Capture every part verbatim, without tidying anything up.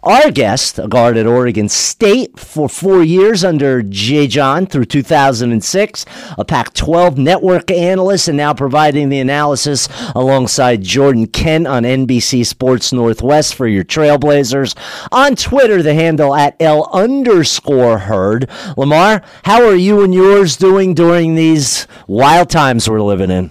Our guest, a guard at Oregon State for four years under Jay John through two thousand six, a Pac twelve network analyst, and now providing the analysis alongside Jordan Kent on N B C Sports Northwest for your Trailblazers. On Twitter, the handle at L underscore Herd. Lamar, how are you and yours doing during these wild times we're living in?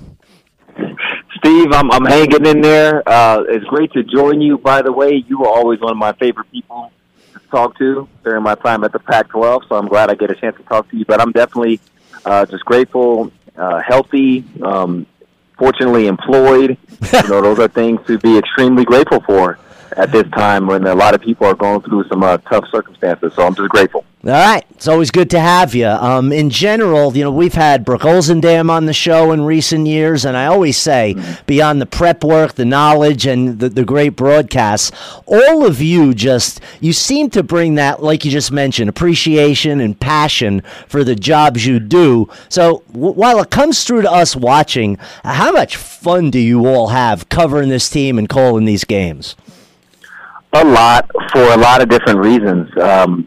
Steve, I'm, I'm hanging in there. Uh, it's great to join you. By the way, you were always one of my favorite people to talk to during my time at the Pac twelve, so I'm glad I get a chance to talk to you. But I'm definitely uh, just grateful, uh, healthy, um, fortunately employed. You know, those are things to be extremely grateful for at this time when a lot of people are going through some uh, tough circumstances. So I'm just grateful. All right. It's always good to have you. Um, in general, you know, we've had Brooke Olzendam on the show in recent years, and I always say, beyond the prep work, the knowledge, and the, the great broadcasts, all of you just, you seem to bring that, like you just mentioned, appreciation and passion for the jobs you do. So w- while it comes through to us watching, how much fun do you all have covering this team and calling these games? A lot, for a lot of different reasons. Um,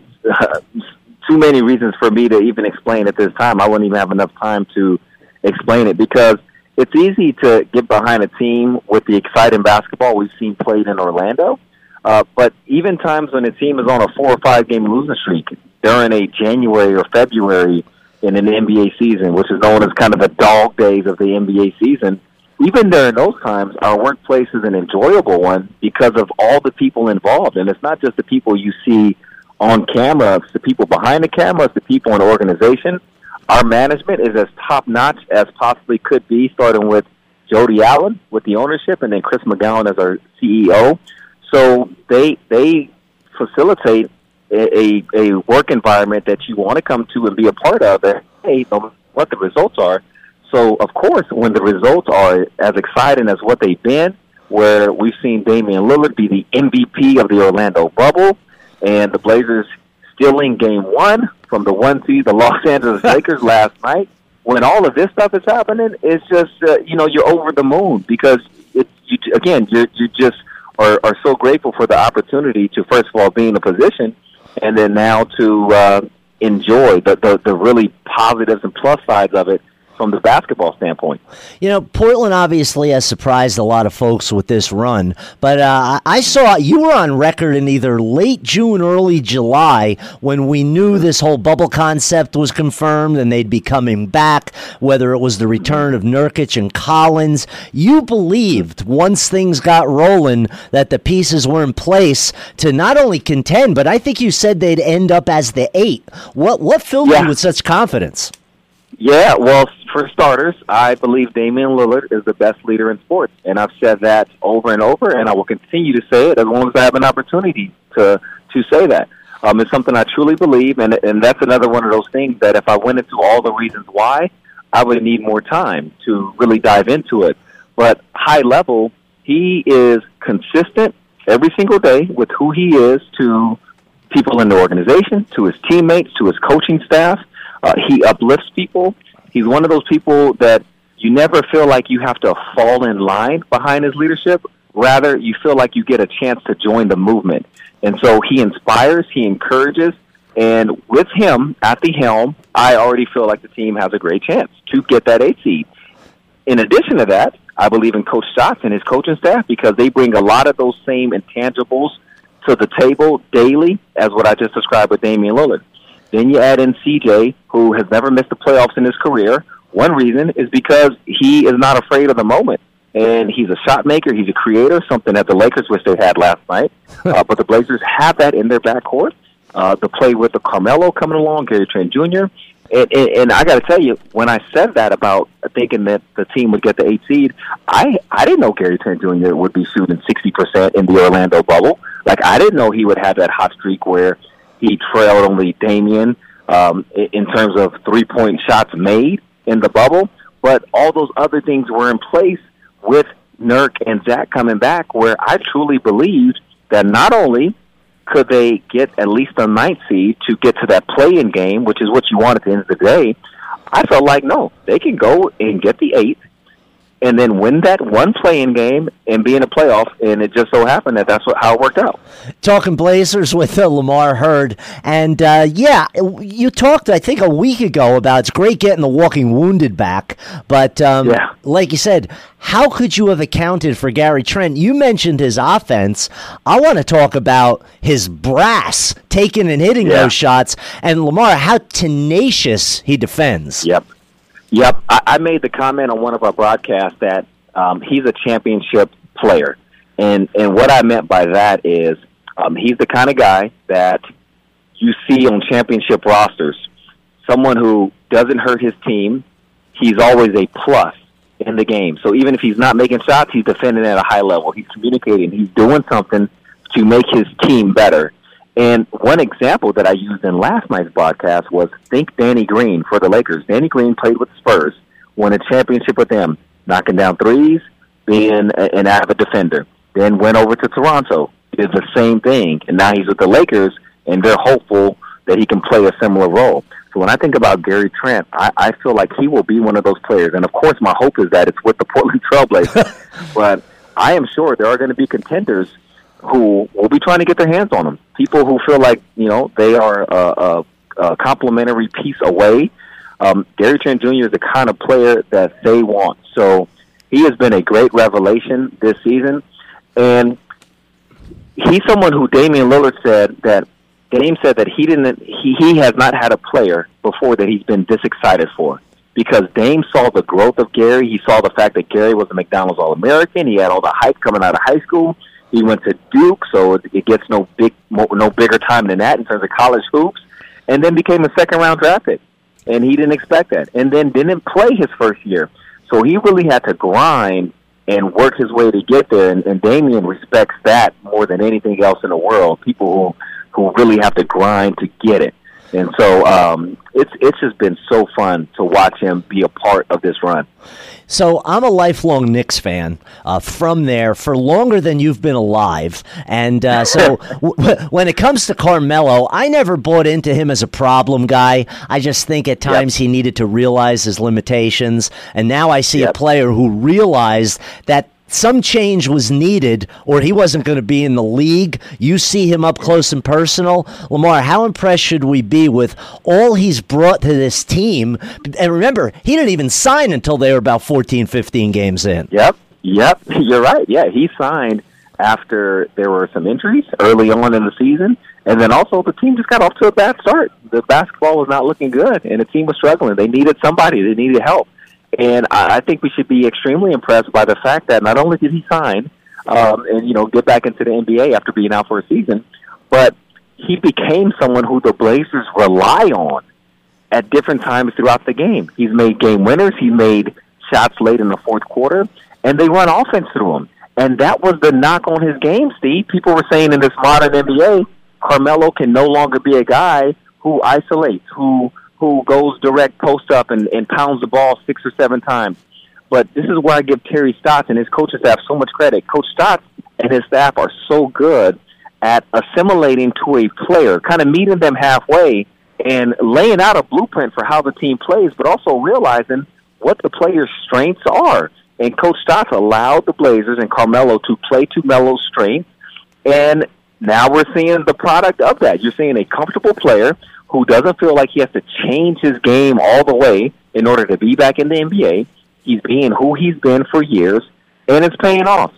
too many reasons for me to even explain at this time. I wouldn't even have enough time to explain it because it's easy to get behind a team with the exciting basketball we've seen played in Orlando. Uh, but even times when a team is on a four or five game losing streak during a January or February in an N B A season, which is known as kind of the dog days of the N B A season, even during those times, our workplace is an enjoyable one because of all the people involved. And it's not just the people you see on camera. It's the people behind the camera. It's the people in the organization. Our management is as top-notch as possibly could be, starting with Jody Allen with the ownership and then Chris McGowan as our C E O. So they they facilitate a, a, a work environment that you want to come to and be a part of. And, hey, no matter what the results are. So, of course, when the results are as exciting as what they've been, where we've seen Damian Lillard be the M V P of the Orlando bubble, and the Blazers stealing game one from the one seed, the Los Angeles Lakers last night, when all of this stuff is happening, it's just, uh, you know, you're over the moon because, it, you, again, you you just are, are so grateful for the opportunity to, first of all, be in a position, and then now to uh, enjoy the, the, the really positives and plus sides of it from the basketball standpoint. You know, Portland obviously has surprised a lot of folks with this run, but uh, I saw you were on record in either late June, early July, when we knew this whole bubble concept was confirmed and they'd be coming back, whether it was the return of Nurkic and Collins. You believed once things got rolling that the pieces were in place to not only contend, but I think you said they'd end up as the eight. What, what filled yeah. you with such confidence? Yeah, well, for starters, I believe Damian Lillard is the best leader in sports, and I've said that over and over, and I will continue to say it as long as I have an opportunity to to say that. Um, it's something I truly believe, and and that's another one of those things that if I went into all the reasons why, I would need more time to really dive into it. But high level, he is consistent every single day with who he is to people in the organization, to his teammates, to his coaching staff. Uh, he uplifts people. He's one of those people that you never feel like you have to fall in line behind his leadership. Rather, you feel like you get a chance to join the movement. And so he inspires, he encourages, and with him at the helm, I already feel like the team has a great chance to get that eight seed. In addition to that, I believe in Coach Stotts and his coaching staff because they bring a lot of those same intangibles to the table daily as what I just described with Damian Lillard. Then you add in C J, who has never missed the playoffs in his career. One reason is because he is not afraid of the moment. And he's a shot maker. He's a creator, something that the Lakers wish they had last night. uh, but the Blazers have that in their backcourt. Uh, to play with the Carmelo coming along, Gary Trent Junior And, and, and I got to tell you, when I said that about thinking that the team would get the eight seed, I, I didn't know Gary Trent Junior would be shooting sixty percent in the Orlando bubble. Like, I didn't know he would have that hot streak where he trailed only Damian um, in terms of three-point shots made in the bubble. But all those other things were in place with Nurk and Zach coming back, where I truly believed that not only could they get at least a ninth seed to get to that play-in game, which is what you want at the end of the day, I felt like, no, they can go and get the eighth and then win that one play-in game and be in a playoff, and it just so happened that that's what, how it worked out. Talking Blazers with uh, Lamar Hurd, and uh, yeah, you talked, I think, a week ago about it's great getting the walking wounded back, but um, yeah. like you said, how could you have accounted for Gary Trent? You mentioned his offense. I want to talk about his brass, taking and hitting yeah. those shots, and Lamar, how tenacious he defends. Yep. Yep, I, I made the comment on one of our broadcasts that um, he's a championship player, and and what I meant by that is um, he's the kind of guy that you see on championship rosters, someone who doesn't hurt his team. He's always a plus in the game. So even if he's not making shots, he's defending at a high level. He's communicating. He's doing something to make his team better. And one example that I used in last night's broadcast was think Danny Green for the Lakers. Danny Green played with the Spurs, won a championship with them, knocking down threes, being an avid defender. Then went over to Toronto, did the same thing, and now he's with the Lakers, and they're hopeful that he can play a similar role. So when I think about Gary Trent, I, I feel like he will be one of those players. And, of course, my hope is that it's with the Portland Trailblazers. But I am sure there are going to be contenders who will be trying to get their hands on him. People who feel like, you know, they are a, a, a complimentary piece away. Um, Gary Trent Junior is the kind of player that they want. So he has been a great revelation this season. And he's someone who Damian Lillard said that Dame said that he didn't he, he has not had a player before that he's been this excited for. Because Dame saw the growth of Gary. He saw the fact that Gary was a McDonald's All-American. He had all the hype coming out of high school. He went to Duke, so it gets no big, no bigger time than that in terms of college hoops, and then became a second-round draft pick. And he didn't expect that, and then didn't play his first year. So he really had to grind and work his way to get there, and, and Damian respects that more than anything else in the world, people who, who really have to grind to get it. And so um, it's it's just been so fun to watch him be a part of this run. So I'm a lifelong Knicks fan uh, from there for longer than you've been alive. And uh, so w- when it comes to Carmelo, I never bought into him as a problem guy. I just think at times yep. he needed to realize his limitations. And now I see yep. a player who realized that some change was needed or he wasn't going to be in the league. You see him up close and personal. Lamar, how impressed should we be with all he's brought to this team? And remember, he didn't even sign until they were about fourteen, fifteen games in. Yep, yep, you're right. Yeah, he signed after there were some injuries early on in the season. And then also the team just got off to a bad start. The basketball was not looking good, and the team was struggling. They needed somebody. They needed help. And I think we should be extremely impressed by the fact that not only did he sign um, and, you know, get back into the N B A after being out for a season, but he became someone who the Blazers rely on at different times throughout the game. He's made game winners. He made shots late in the fourth quarter, and they run offense through him. And that was the knock on his game, Steve. People were saying in this modern N B A, Carmelo can no longer be a guy who isolates, who who goes direct post up and, and pounds the ball six or seven times. But this is where I give Terry Stotts and his coaching staff so much credit. Coach Stotts and his staff are so good at assimilating to a player, kind of meeting them halfway and laying out a blueprint for how the team plays, but also realizing what the player's strengths are. And Coach Stotts allowed the Blazers and Carmelo to play to Melo's strengths, and now we're seeing the product of that. You're seeing a comfortable player who doesn't feel like he has to change his game all the way in order to be back in the N B A. He's being who he's been for years, and it's paying off.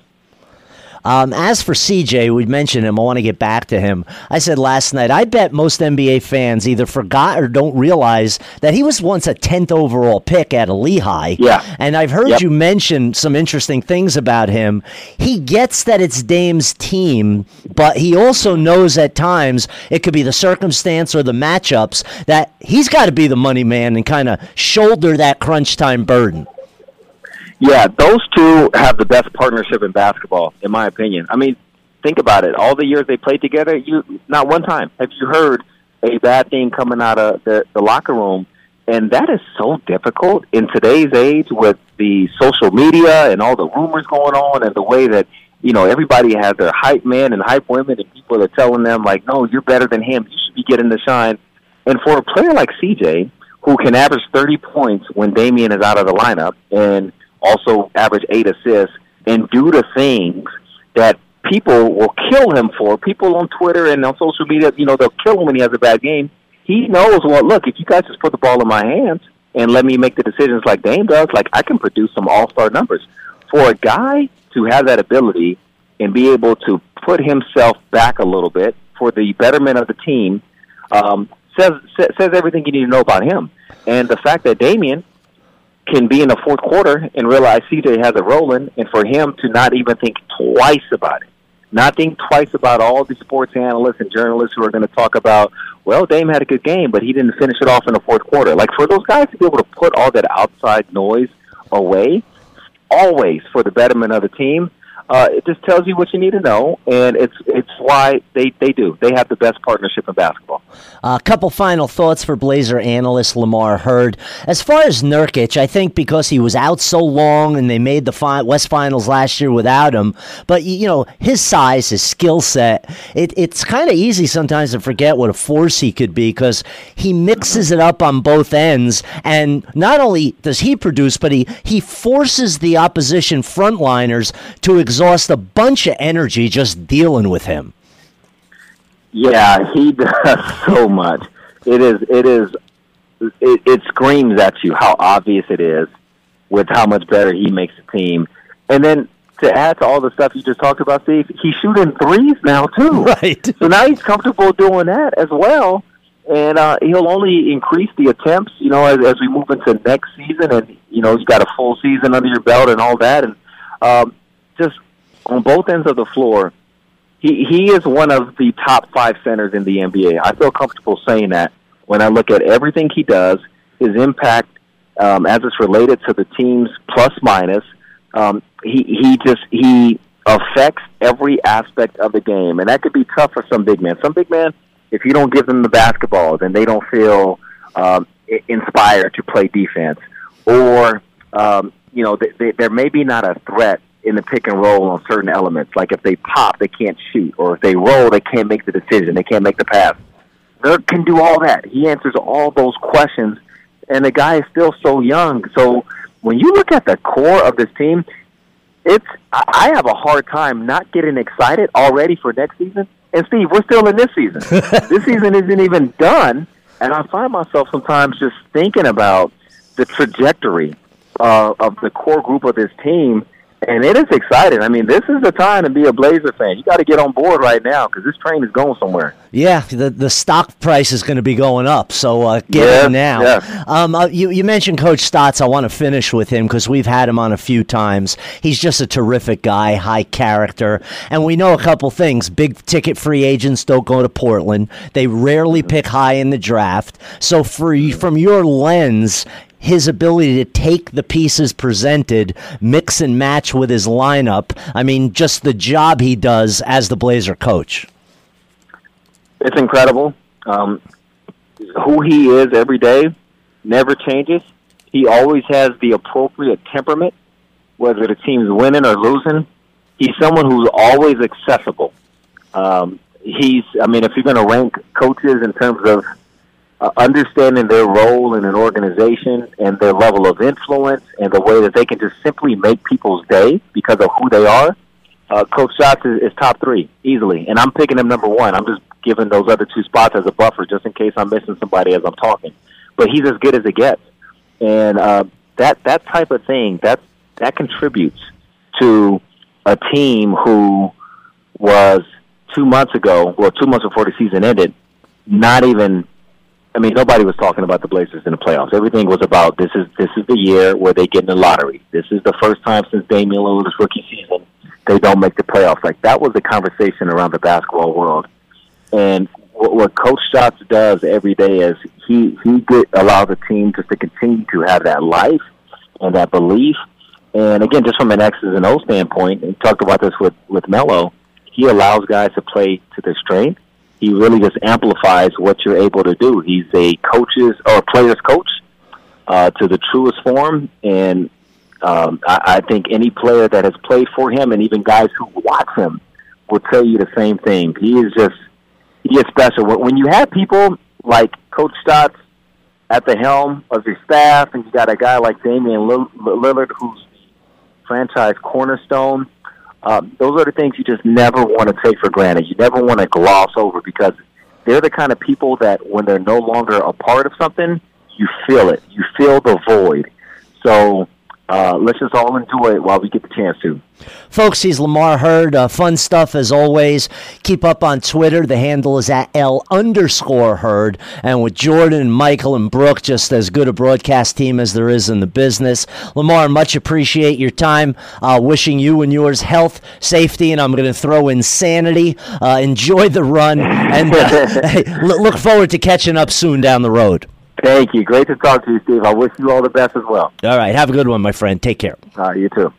Um, as for C J, we mentioned him. I want to get back to him. I said last night, I bet most N B A fans either forgot or don't realize that he was once a tenth overall pick at a Lehigh. Yeah. And I've heard yep. you mention some interesting things about him. He gets that it's Dame's team, but he also knows at times it could be the circumstance or the matchups that he's got to be the money man and kind of shoulder that crunch time burden. Yeah, those two have the best partnership in basketball, in my opinion. I mean, think about it. All the years they played together, you not one time have you heard a bad thing coming out of the, the locker room. And that is so difficult in today's age with the social media and all the rumors going on and the way that, you know, everybody has their hype men and hype women and people are telling them, like, no, you're better than him. You should be getting the shine. And for a player like C J, who can average thirty points when Damian is out of the lineup and also average eight assists, and do the things that people will kill him for. People on Twitter and on social media, you know, they'll kill him when he has a bad game. He knows, well, look, if you guys just put the ball in my hands and let me make the decisions like Dame does, like I can produce some all-star numbers. For a guy to have that ability and be able to put himself back a little bit for the betterment of the team um, says says everything you need to know about him. And the fact that Damian can be in the fourth quarter and realize C J has it rolling, and for him to not even think twice about it, not think twice about all the sports analysts and journalists who are going to talk about, well, Dame had a good game, but he didn't finish it off in the fourth quarter. Like, for those guys to be able to put all that outside noise away, always for the betterment of the team, uh, it just tells you what you need to know, and it's it's why they, they do. They have the best partnership in basketball. A uh, couple final thoughts for Blazer analyst Lamar Hurd. As far as Nurkic, I think because he was out so long and they made the fi- West Finals last year without him, but, you know, his size, his skill set, it, it's kind of easy sometimes to forget what a force he could be because he mixes it up on both ends, and not only does he produce, but he, he forces the opposition frontliners to exhaust a bunch of energy just dealing with him. Yeah, he does so much. It is, it is, it, it screams at you how obvious it is with how much better he makes the team. And then to add to all the stuff you just talked about, Steve, he's shooting threes now too. Right. So now he's comfortable doing that as well. And uh, he'll only increase the attempts, you know, as, as we move into next season. And, you know, you've got a full season under your belt and all that. And um, just on both ends of the floor, He he is one of the top five centers in the N B A. I feel comfortable saying that when I look at everything he does, his impact um, as it's related to the team's plus minus. Um, he he just he affects every aspect of the game, and that could be tough for some big men. Some big men, if you don't give them the basketball, then they don't feel um, inspired to play defense, or um, you know they, they, they're maybe not a threat in the pick and roll on certain elements. Like if they pop, they can't shoot, or if they roll, they can't make the decision, they can't make the pass. Dirk can do all that. He answers all those questions, and the guy is still so young. So when you look at the core of this team, it's I have a hard time not getting excited already for next season. And Steve, we're still in this season. This season isn't even done, and I find myself sometimes just thinking about the trajectory uh, of the core group of this team. And it is exciting. I mean, this is the time to be a Blazer fan. You got to get on board right now because this train is going somewhere. Yeah, the the stock price is going to be going up, so uh, get yeah, in now. Yeah. Um, uh, you, you mentioned Coach Stotts. I want to finish with him because we've had him on a few times. He's just a terrific guy, high character, and we know a couple things. Big-ticket free agents don't go to Portland. They rarely pick high in the draft. So for from your lens, his ability to take the pieces presented, mix and match with his lineup, I mean, just the job he does as the Blazer coach. It's incredible. Um, who he is every day never changes. He always has the appropriate temperament, whether the team's winning or losing. He's someone who's always accessible. Um, he's, I mean, if you're going to rank coaches in terms of Uh, understanding their role in an organization and their level of influence and the way that they can just simply make people's day because of who they are, uh, Coach Stotts is, is top three, easily. And I'm picking him number one. I'm just giving those other two spots as a buffer just in case I'm missing somebody as I'm talking. But he's as good as it gets. And uh, that that type of thing, that, that contributes to a team who was two months ago, well, two months before the season ended, not even – I mean, nobody was talking about the Blazers in the playoffs. Everything was about this is this is the year where they get in the lottery. This is the first time since Damian Lillard's rookie season they don't make the playoffs. Like, that was the conversation around the basketball world. And what, what Coach Stotts does every day is he, he get, allows the team just to continue to have that life and that belief. And, again, just from an X's and O's standpoint, and we talked about this with, with Melo, he allows guys to play to their strength. He really just amplifies what you're able to do. He's a coach's or player's coach uh, to the truest form, and um, I, I think any player that has played for him, and even guys who watch him, will tell you the same thing. He is just he is special. When you have people like Coach Stotts at the helm of your staff, and you got a guy like Damian Lillard who's franchise cornerstone. Um, those are the things you just never want to take for granted. You never want to gloss over because they're the kind of people that when they're no longer a part of something, you feel it. You feel the void. So uh, let's just all enjoy it while we get the chance to. Folks, he's Lamar Hurd. Uh, fun stuff as always. Keep up on Twitter. The handle is at L underscore Hurd. And with Jordan and Michael and Brooke, just as good a broadcast team as there is in the business. Lamar, much appreciate your time. Uh, wishing you and yours health, safety, and I'm going to throw in sanity. Uh, enjoy the run. And uh, hey, look forward to catching up soon down the road. Thank you. Great to talk to you, Steve. I wish you all the best as well. All right. Have a good one, my friend. Take care. All right. You too.